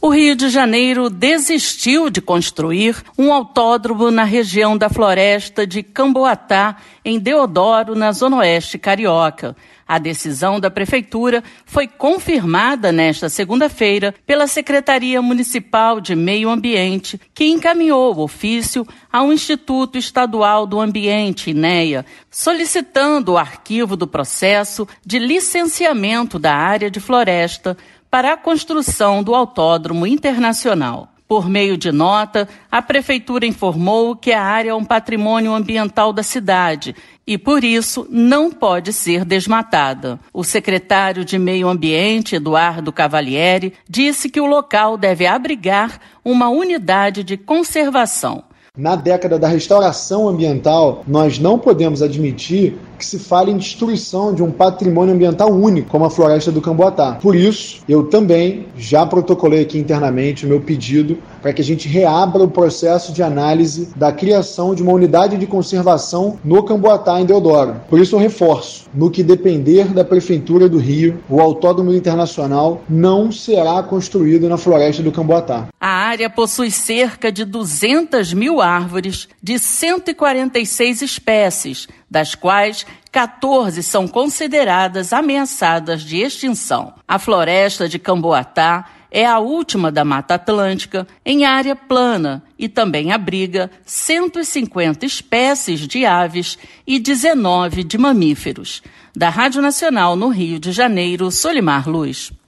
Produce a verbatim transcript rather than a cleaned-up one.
O Rio de Janeiro desistiu de construir um autódromo na região da floresta de Camboatá, em Deodoro, na Zona Oeste Carioca. A decisão da Prefeitura foi confirmada nesta segunda-feira pela Secretaria Municipal de Meio Ambiente, que encaminhou o ofício ao Instituto Estadual do Ambiente, INEA, solicitando o arquivo do processo de licenciamento da área de floresta para a construção do Autódromo Internacional. Por meio de nota, a Prefeitura informou que a área é um patrimônio ambiental da cidade e, por isso, não pode ser desmatada. O secretário de Meio Ambiente, Eduardo Cavalieri, disse que o local deve abrigar uma unidade de conservação. Na década da restauração ambiental, nós não podemos admitir que se fale em destruição de um patrimônio ambiental único, como a floresta do Camboatá. Por isso, eu também já protocolei aqui internamente o meu pedido para que a gente reabra o processo de análise da criação de uma unidade de conservação no Camboatá, em Deodoro. Por isso eu reforço, no que depender da Prefeitura do Rio, o Autódromo Internacional não será construído na floresta do Camboatá. A área possui cerca de duzentas mil árvores de cento e quarenta e seis espécies, das quais quatorze são consideradas ameaçadas de extinção. A floresta de Camboatá é a última da Mata Atlântica em área plana e também abriga cento e cinquenta espécies de aves e dezenove de mamíferos. Da Rádio Nacional no Rio de Janeiro, Solimar Luz.